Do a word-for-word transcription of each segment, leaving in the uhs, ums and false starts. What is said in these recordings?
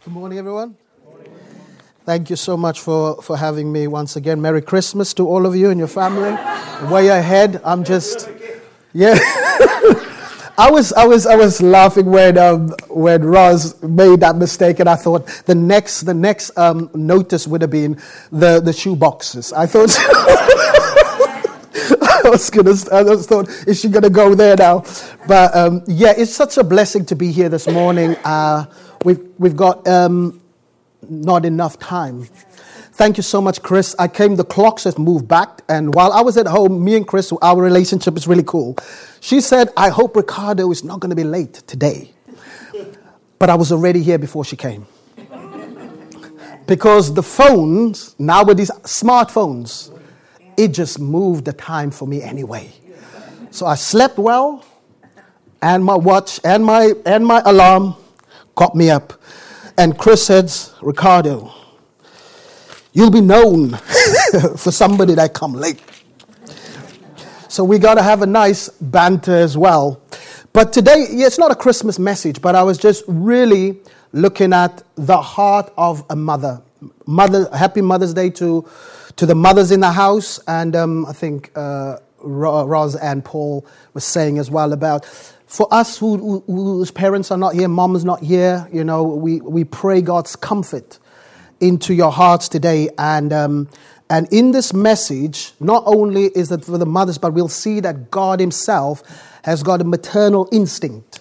Good morning, everyone. Thank you so much for, for having me once again. Merry Christmas to all of you and your family. Way ahead, I'm just, yeah. I was I was I was laughing when um, when Roz made that mistake, and I thought the next the next um, notice would have been the the shoe boxes. I thought. I was gonna. I just thought, is she gonna go there now? But um, yeah, it's such a blessing to be here this morning. Uh, we've we've got um, not enough time. Thank you so much, Chris. I came. The clocks have moved back, and while I was at home, me and Chris, our relationship is really cool. She said, "I hope Ricardo is not going to be late today," but I was already here before she came, because the phones nowadays, smartphones. It just moved the time for me anyway. So I slept well, and my watch and my and my alarm got me up. And Chris said, "Ricardo, you'll be known for somebody that come late." So we got to have a nice banter as well. But today, yeah, it's not a Christmas message, but I was just really looking at the heart of a mother. Mother, happy Mother's Day to to the mothers in the house, and um, I think uh, Roz and Paul were saying as well about for us who, who, whose parents are not here, mom's not here. You know, we we pray God's comfort into your hearts today, and um, and in this message, not only is it for the mothers, but we'll see that God Himself has got a maternal instinct.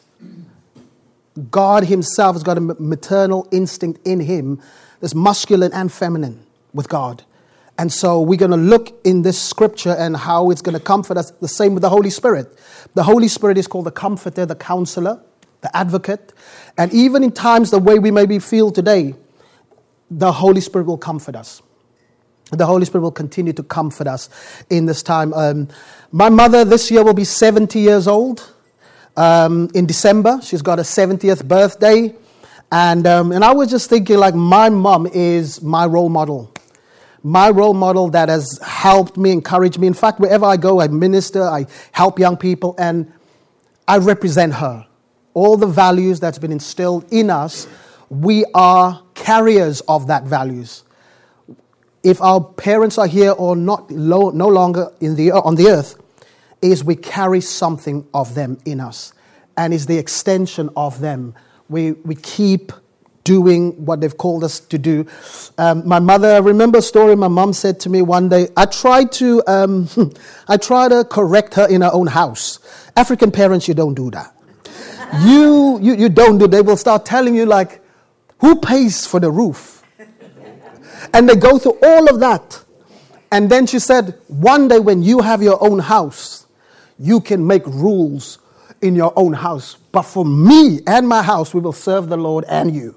God Himself has got a maternal instinct in Him. There's masculine and feminine with God. And so we're going to look in this scripture and how it's going to comfort us. The same with the Holy Spirit. The Holy Spirit is called the comforter, the counselor, the advocate. And even in times the way we maybe feel today, the Holy Spirit will comfort us. The Holy Spirit will continue to comfort us in this time. Um, my mother this year will be seventy years old. Um, in December, she's got a seventieth birthday. And um, and I was just thinking, like, my mom is my role model. My role model that has helped me, encouraged me. In fact, wherever I go, I minister, I help young people, and I represent her. All the values that's been instilled in us, we are carriers of that values. If our parents are here or not, no longer in the on the earth, is we carry something of them in us, and is the extension of them. We we keep doing what they've called us to do. Um, my mother, I remember a story my mom said to me one day. I tried to, um, I tried to correct her in her own house. African parents, you don't do that. you, you, you don't do. They will start telling you, like, who pays for the roof? And they go through all of that. And then she said, one day when you have your own house, you can make rules in your own house. But for me and my house, we will serve the Lord and you.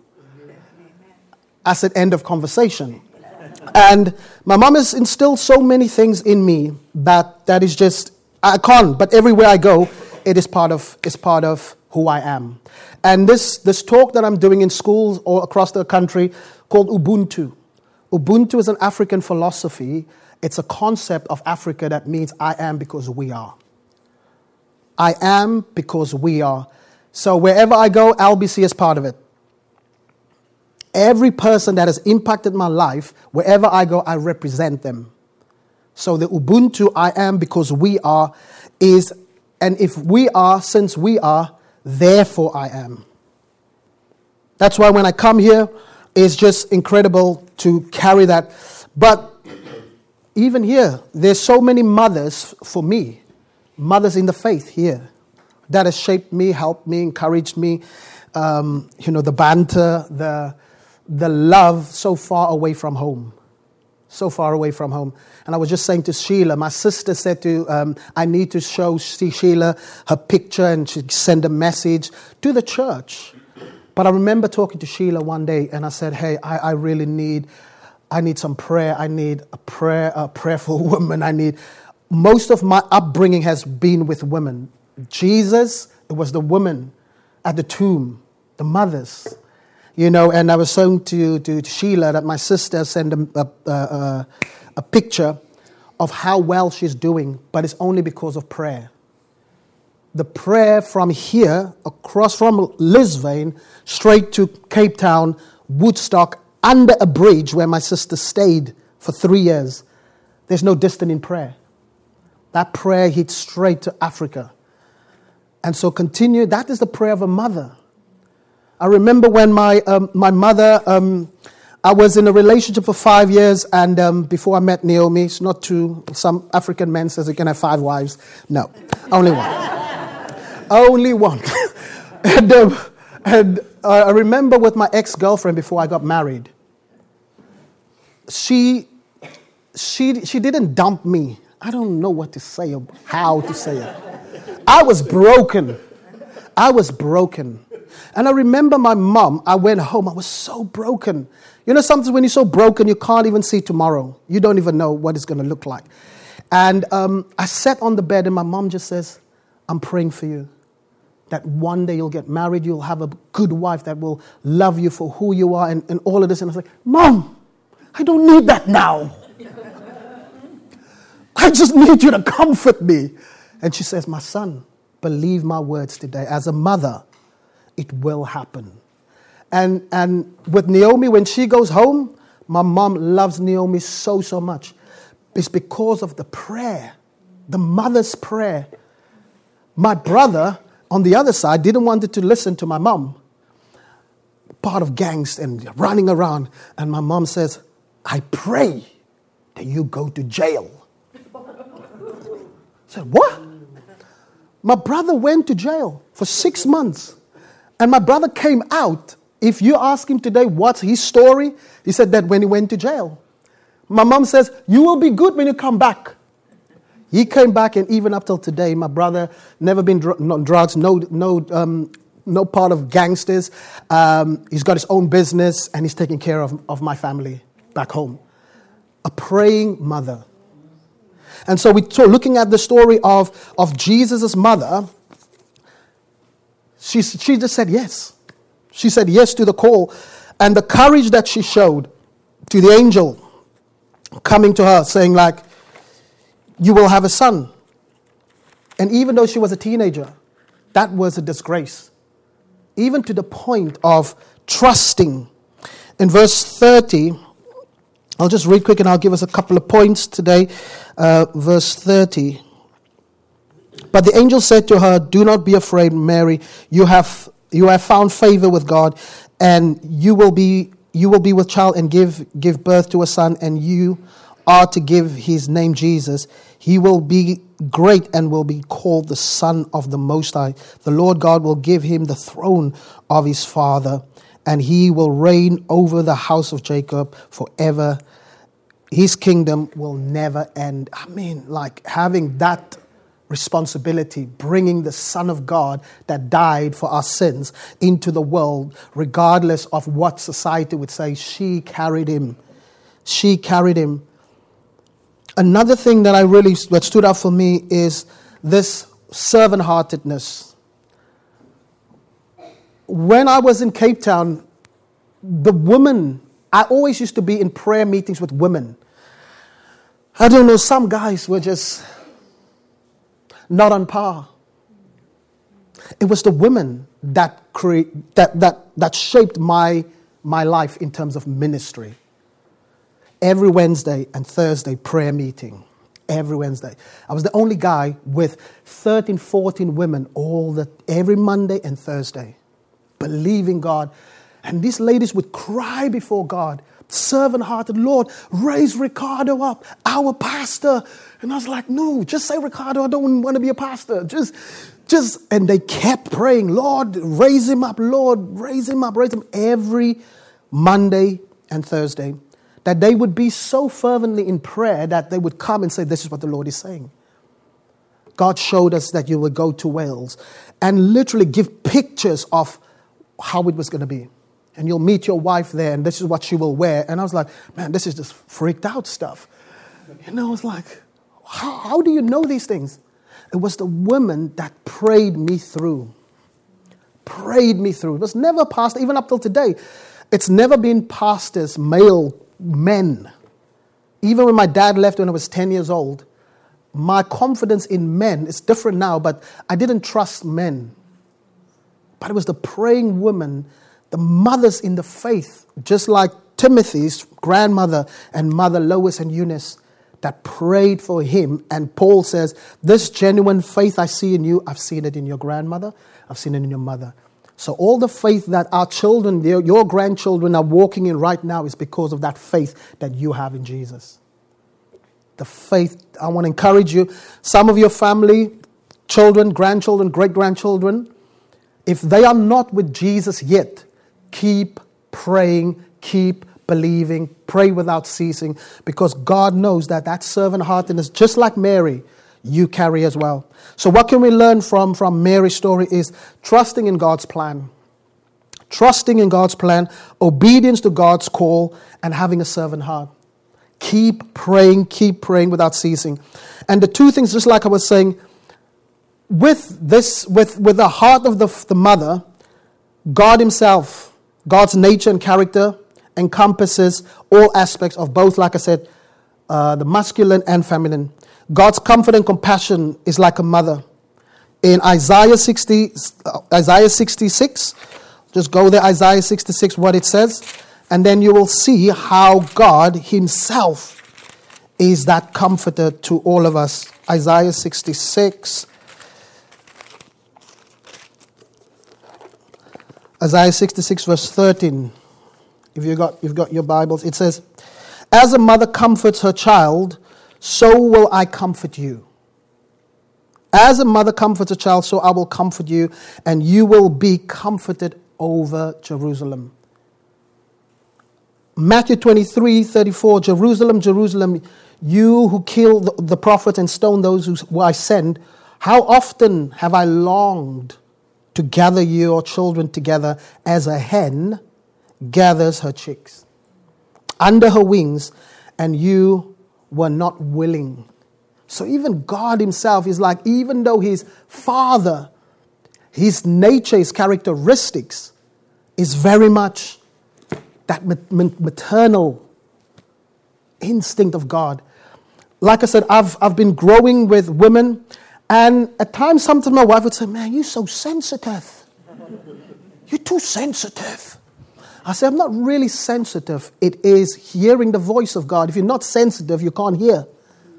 I said, end of conversation. And my mom has instilled so many things in me that that is just, I can't, but everywhere I go, it is part of it's part of who I am. And this, this talk that I'm doing in schools all across the country called Ubuntu. Ubuntu is an African philosophy. It's a concept of Africa that means I am because we are. I am because we are. So wherever I go, L B C is part of it. Every person that has impacted my life, wherever I go, I represent them. So the Ubuntu, I am because we are, is, and if we are, since we are, therefore I am. That's why when I come here, it's just incredible to carry that. But even here, there's so many mothers for me, mothers in the faith here, that has shaped me, helped me, encouraged me. Um, you know, the banter, the the love so far away from home. So far away from home. And I was just saying to Sheila, my sister said to, um, I need to show Sheila her picture, and she sent a message to the church. But I remember talking to Sheila one day, and I said, hey, I, I really need, I need some prayer. I need a prayer, a prayerful woman. I need, most of my upbringing has been with women. Jesus, it was the women at the tomb, the mothers. You know, and I was saying to, to, to Sheila that my sister sent a, a, a, a picture of how well she's doing, but it's only because of prayer. The prayer from here, across from Lisbon, straight to Cape Town, Woodstock, under a bridge where my sister stayed for three years. There's no distance in prayer. That prayer hit straight to Africa. And so continue. That is the prayer of a mother. I remember when my um, my mother, um, I was in a relationship for five years, and um, before I met Naomi, it's not true. Some African men says you can have five wives. No, only one. Only one. and um, and uh, I remember with my ex-girlfriend before I got married. She she she didn't dump me. I don't know what to say or how to say it. I was broken. I was broken. And I remember my mom, I went home, I was so broken. You know, sometimes when you're so broken, you can't even see tomorrow. You don't even know what it's going to look like. And um, I sat on the bed and my mom just says, I'm praying for you. That one day you'll get married, you'll have a good wife that will love you for who you are and, and all of this. And I was like, Mom, I don't need that now. I just need you to comfort me. And she says, my son, believe my words today. As a mother, it will happen. And and with Naomi, when she goes home, my mom loves Naomi so, so much. It's because of the prayer, the mother's prayer. My brother, on the other side, didn't want to listen to my mom. Part of gangs and running around. And my mom says, I pray that you go to jail. I said, what? My brother went to jail for six months. And my brother came out. If you ask him today what's his story, he said that when he went to jail. My mom says, you will be good when you come back. He came back, and even up till today, my brother never been dr- on drugs, no no, um, no part of gangsters. Um, he's got his own business, and he's taking care of, of my family back home. A praying mother. And so we so looking at the story of, of Jesus' mother, she, she just said yes. She said yes to the call. And the courage that she showed to the angel coming to her saying like, you will have a son. And even though she was a teenager, that was a disgrace. Even to the point of trusting. In verse thirty, I'll just read quick and I'll give us a couple of points today. Uh, verse thirty. But the angel said to her, do not be afraid, Mary. You have you have found favor with God, and you will be you will be with child and give give birth to a son, and you are to give his name Jesus. He will be great and will be called the Son of the Most High. The Lord God will give him the throne of his father, and he will reign over the house of Jacob forever. His kingdom will never end. I mean, like having that responsibility, bringing the Son of God that died for our sins into the world, regardless of what society would say, she carried him. She carried him. Another thing that I really, that stood out for me is this servant-heartedness. When I was in Cape Town, the women, I always used to be in prayer meetings with women. I don't know, some guys were just not on par. It was the women that create that that that shaped my my life in terms of ministry. Every Wednesday and Thursday prayer meeting. Every Wednesday. I was the only guy with thirteen, fourteen women all the every Monday and Thursday, believing God. And these ladies would cry before God, servant-hearted, Lord, raise Ricardo up, our pastor. And I was like, no, just say Ricardo, I don't want to be a pastor. Just, just, and they kept praying, Lord, raise him up, Lord, raise him up, raise him every Monday and Thursday. That they would be so fervently in prayer that they would come and say, this is what the Lord is saying. God showed us that you would go to Wales and literally give pictures of how it was going to be. And you'll meet your wife there, and this is what she will wear. And I was like, man, this is just freaked out stuff. And I was like, how, how do you know these things? It was the women that prayed me through. Prayed me through. It was never pastor, even up till today. It's never been pastors, male men. Even when my dad left when I was ten years old, my confidence in men is different now, but I didn't trust men. But it was the praying women The mothers in the faith, just like Timothy's grandmother and mother Lois and Eunice, that prayed for him. And Paul says, this genuine faith I see in you, I've seen it in your grandmother, I've seen it in your mother. So all the faith that our children, your grandchildren are walking in right now is because of that faith that you have in Jesus. The faith, I want to encourage you, some of your family, children, grandchildren, great-grandchildren, if they are not with Jesus yet, keep praying, keep believing, pray without ceasing, because God knows that that servant heartedness, just like Mary, you carry as well. So what can we learn from, from Mary's story is trusting in God's plan. Trusting in God's plan, obedience to God's call, and having a servant heart. Keep praying, keep praying without ceasing. And the two things, just like I was saying, with this, with, with the heart of the, the mother, God himself, God's nature and character encompasses all aspects of both, like I said, uh, the masculine and feminine. God's comfort and compassion is like a mother. In Isaiah sixty, Isaiah sixty-six, just go there, Isaiah sixty-six, what it says, and then you will see how God himself is that comforter to all of us. Isaiah sixty-six. Isaiah sixty-six, verse thirteen. If you got, you've got your Bibles, it says, as a mother comforts her child, so will I comfort you. As a mother comforts a child, so I will comfort you, and you will be comforted over Jerusalem. Matthew twenty-three, thirty-four, Jerusalem, Jerusalem, you who kill the, the prophets and stone those who, who I send, how often have I longed to gather your children together as a hen gathers her chicks under her wings, and you were not willing. So even God himself is like, even though his father, his nature, his characteristics is very much that maternal instinct of God. Like I said, I've I've been growing with women, and at times sometimes my wife would say, man, you're so sensitive. You're too sensitive. I say, I'm not really sensitive. It is hearing the voice of God. If you're not sensitive, you can't hear.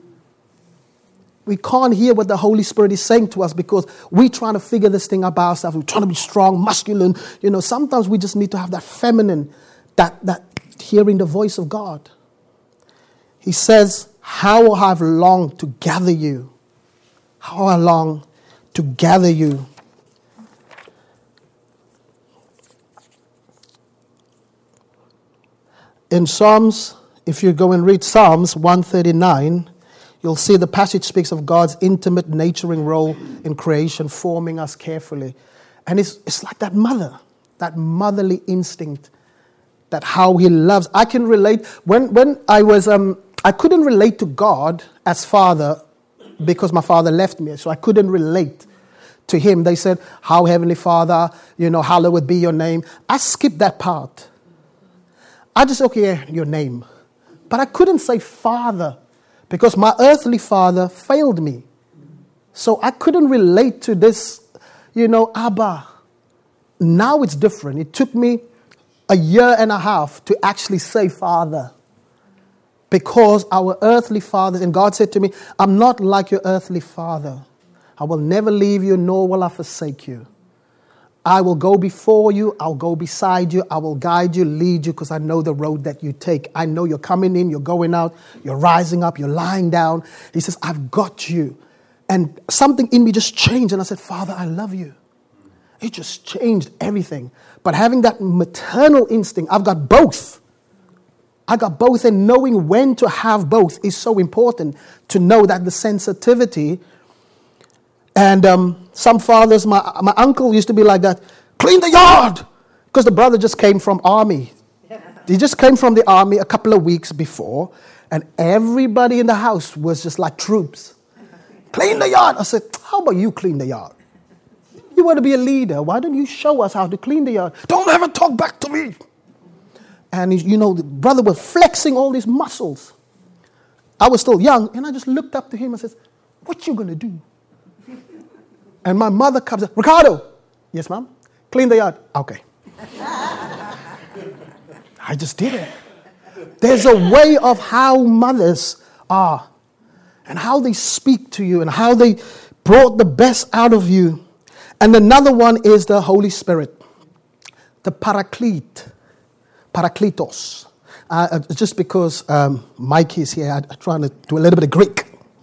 We can't hear what the Holy Spirit is saying to us because we're trying to figure this thing about ourselves. We're trying to be strong, masculine. You know, sometimes we just need to have that feminine, that, that hearing the voice of God. He says, how I've longed to gather you. How I long to gather you. In Psalms, if you go and read Psalms one thirty-nine, you'll see the passage speaks of God's intimate nurturing role in creation, forming us carefully. And it's, it's like that mother, that motherly instinct, that how he loves. I can relate. When, when I was, um, I couldn't relate to God as Father because my father left me, so I couldn't relate to him. They said, how Heavenly Father, you know, hallowed be your name. I skipped that part. I just, okay, your name. But I couldn't say Father because my earthly father failed me. So I couldn't relate to this, you know, Abba. Now it's different. It took me a year and a half to actually say Father. Because our earthly fathers, and God said to me, I'm not like your earthly father. I will never leave you, nor will I forsake you. I will go before you, I'll go beside you, I will guide you, lead you, because I know the road that you take. I know you're coming in, you're going out, you're rising up, you're lying down. He says, I've got you. And something in me just changed, and I said, Father, I love you. It just changed everything. But having that maternal instinct, I've got both. I got both, and knowing when to have both is so important, to know that the sensitivity. And um, some fathers, my, my uncle used to be like that, clean the yard, because the brother just came from army. He just came from the army a couple of weeks before, and everybody in the house was just like troops. Clean the yard. I said, how about you clean the yard? You want to be a leader. Why don't you show us how to clean the yard? Don't ever talk back to me. And, he, you know, the brother was flexing all these muscles. I was still young, and I just looked up to him and said, what you going to do? And my mother comes up, Ricardo. Yes, ma'am? Clean the yard. Okay. I just did it. There's a way of how mothers are and how they speak to you and how they brought the best out of you. And another one is the Holy Spirit, the Paraclete, Parakletos. Uh, just because um, Mike is here, I, I'm trying to do a little bit of Greek.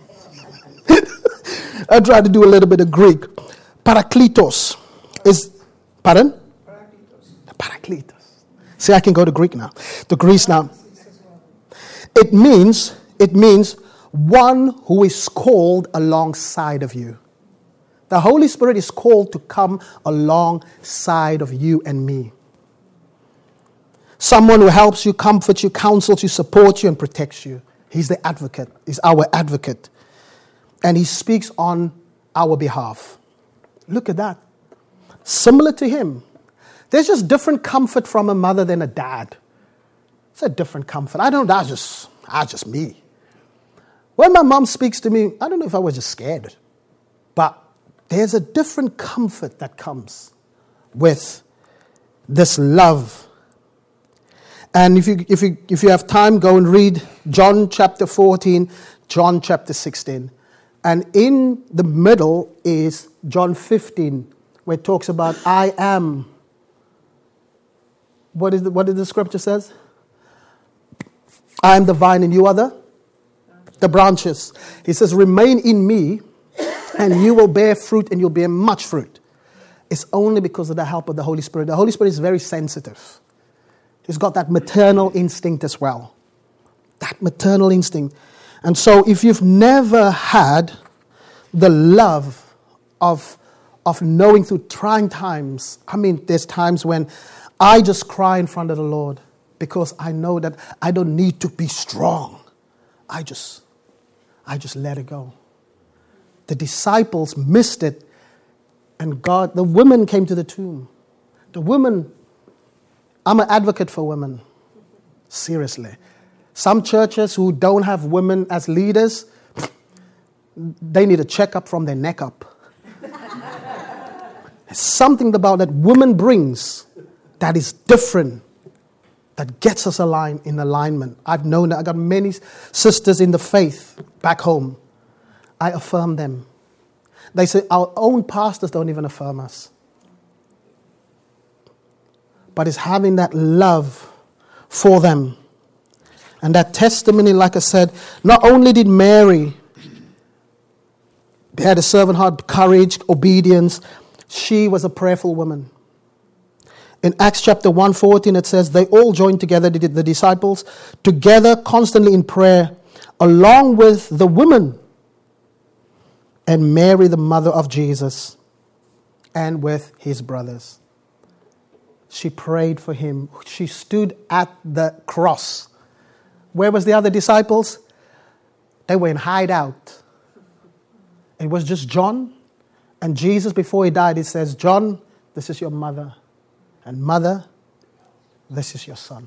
I try to do a little bit of Greek. Parakletos is, pardon? Parakletos. Parakletos. See, I can go to Greek now. To Greece now. It means, it means one who is called alongside of you. The Holy Spirit is called to come alongside of you and me. Someone who helps you, comforts you, counsels you, supports you, and protects you. He's the advocate. He's our advocate. And he speaks on our behalf. Look at that. Similar to him. There's just different comfort from a mother than a dad. It's a different comfort. I don't know, that's just, that's just me. When my mom speaks to me, I don't know if I was just scared. But there's a different comfort that comes with this love. And if you if you if you have time, go and read John chapter fourteen, John chapter sixteen. And in the middle is John fifteen, where it talks about I am. What is the, what did the scripture says? I am the vine and you are the, the branches. He says, remain in me and you will bear fruit and you'll bear much fruit. It's only because of the help of the Holy Spirit. The Holy Spirit is very sensitive. He's got that maternal instinct as well. That maternal instinct. And so if you've never had the love of, of knowing through trying times, I mean, there's times when I just cry in front of the Lord because I know that I don't need to be strong. I just, I just let it go. The disciples missed it, and God, the women came to the tomb. The women, I'm an advocate for women. Seriously. Some churches who don't have women as leaders, they need a checkup from their neck up. There's something about that woman brings that is different, that gets us aligned in alignment. I've known that. I've got many sisters in the faith back home. I affirm them. They say our own pastors don't even affirm us. But it's having that love for them. And that testimony, like I said, not only did Mary, they had a servant heart, courage, obedience, she was a prayerful woman. In Acts chapter one fourteen, it says, they all joined together, the disciples, together constantly in prayer, along with the women and Mary, the mother of Jesus, and with his brothers. She prayed for him. She stood at the cross. Where was the other disciples? They were in hideout. It was just John and Jesus. Before he died, he says, John, this is your mother. And mother, this is your son.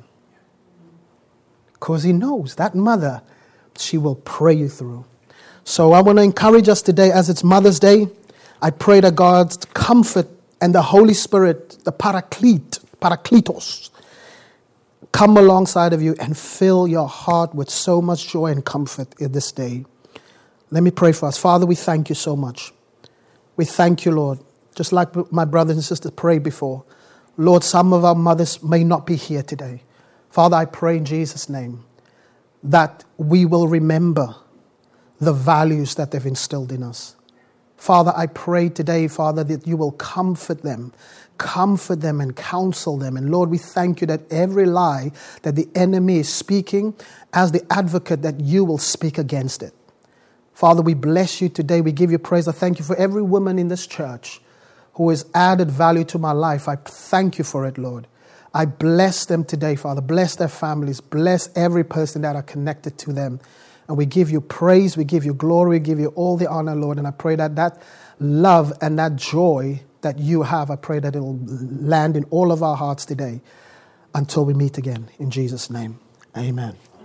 Because he knows that mother, she will pray you through. So I want to encourage us today, as it's Mother's Day, I pray that God's comfort and the Holy Spirit, the Paraclete, Parakletos, come alongside of you and fill your heart with so much joy and comfort in this day. Let me pray for us. Father, we thank you so much. We thank you, Lord. Just like my brothers and sisters prayed before. Lord, some of our mothers may not be here today. Father, I pray in Jesus' name that we will remember the values that they've instilled in us. Father, I pray today, Father, that you will comfort them, comfort them and counsel them. And Lord, we thank you that every lie that the enemy is speaking, as the advocate, that you will speak against it. Father, we bless you today. We give you praise. I thank you for every woman in this church who has added value to my life. I thank you for it, Lord. I bless them today, Father. Bless their families. Bless every person that are connected to them. And we give you praise, we give you glory, we give you all the honor, Lord. And I pray that that love and that joy that you have, I pray that it will land in all of our hearts today until we meet again. In Jesus' name, amen.